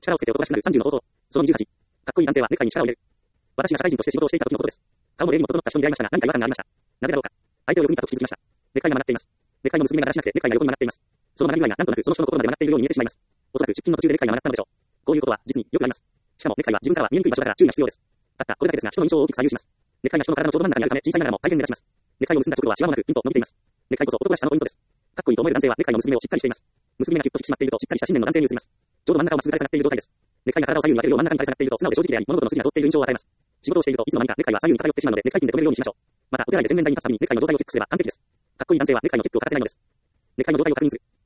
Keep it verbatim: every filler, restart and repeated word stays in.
力をつけて男らしくなるさんじゅうの方法。そのにじゅうはち。かっこいい男性はネクタイに力を入れる。私が社会人として仕事をしていた時のことです。顔も礼儀も整った人に出会いましたが、何か違和感がありました。なぜだろうか。相手をよく見たと気づきました。ネクタイが曲がっています。ネクタイの結び目が正しなくて、ネクタイが横に曲がっています。その曲がり具合がなんとなくその人の心まで曲がっているように見えてしまいます。おそらく出勤の途中でネクタイが曲がったのでしょう。こういうことは実によくあります。しかもネクタイは自分からは見えにくい場所だから注意が必要です。たったこれだけですが、人の印象を大きく左右します。ネクタイが人の体のちょうど真ん中にあるため、小さいながらも大変目立ちます。ネクタイを結んだ直後はシワもなくピンと伸びています。ネクタイこそ男らしさのポイントです。かっこいいと思える男性はネクタイの結び目をしっかりしています。結び目がキュッと引き締まっているとしっかりした信念の男性に映ります。ちょうど真ん中をまっすぐ垂れ下がっている状態です。ネクタイが体を左右に分けるよう真ん中に垂れ下がっていると素直で正直であり、物事の筋が通っている印象を与えます。仕事をしているといつの間にかネクタイは左右に偏ってしまうので、ネクタイピンで留めるようにしましょう。また、お手洗いで洗面台に立つたびにネクタイの状態をチェックすれば完璧です。かっこいい男性はネクタイのチェックを欠かせないのです。ネクタイの状態を確認する。